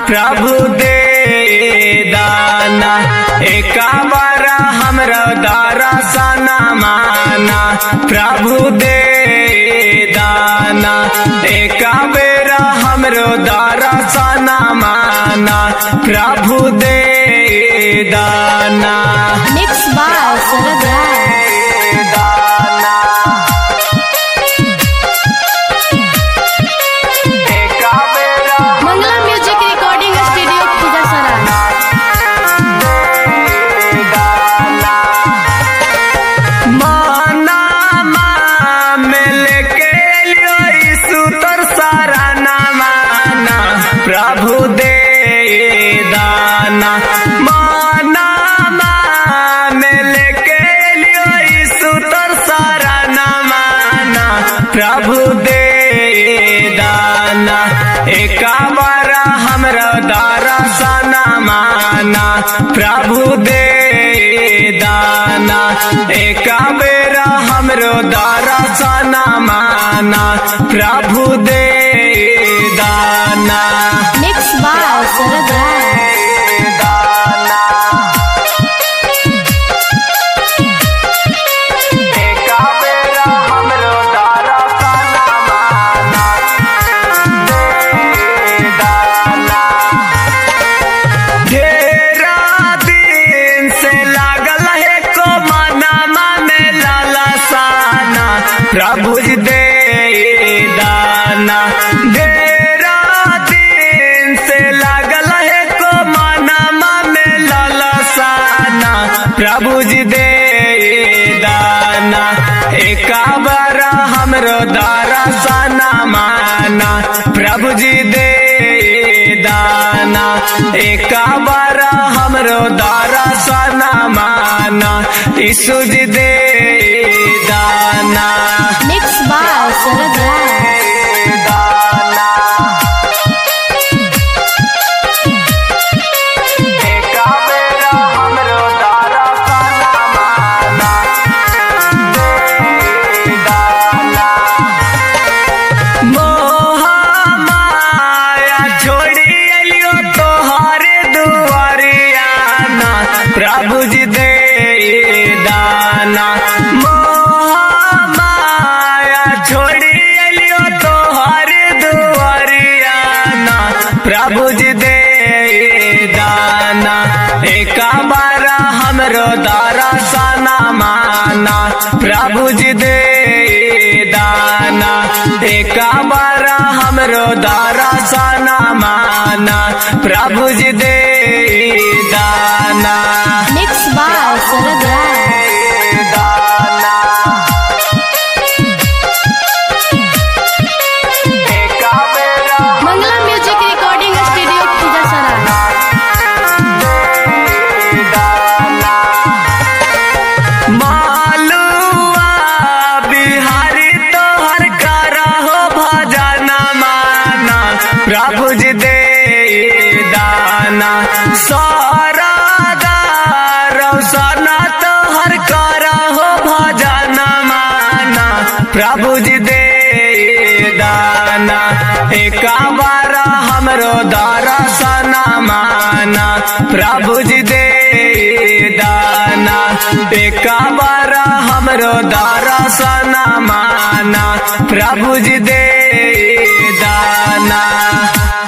प्रभु दे दाना एका बार हमरो दर्शन माना प्रभु दे दाना एका बेर हमरो दर्शन माना प्रभु दे दाना। Mix by Sharad Rai. Mangla music recording studio Khijarsarai. प्रभु दे दाना माना में लेके लियो यीशु तोर सराना माना प्रभु दे दाना एका बार हमरो दर्शन माना प्रभु दे दाना एका बेर हमरो दर्शन माना प्रभु दे दाना। मिक्स बाय शरद राय। प्रभु जी दे दाना ढेरा दिन से लागल है को मनमा में ललसाना प्रभु जी दे दाना एका बार हमरो दर्शन माना प्रभु जी दे दाना एका बार हमरो दर्शन माना यीशु जी दे दाना। मिक्स बाय शरद राय। प्रभु जी दे दाना माया छोड़ी अलियो तोहर दुआरियाना प्रभु जी दे दाना एका बार हमरो दर्शन माना प्रभु जी दे दाना एका बार हमरो दर्शन माना प्रभु जी दे दाना। Mix by Sharad Rai. Mangla music recording studio Khijarsarai. Malua Bihari तोहर करा हो भजन माना प्रभु जी दे दाना तोहर करा हो भजन माना प्रभु जी दे दाना एका बार हमरो दर्शन माना प्रभु जी दे दाना एका बार हमरो दर्शन माना प्रभु जी दे दाना।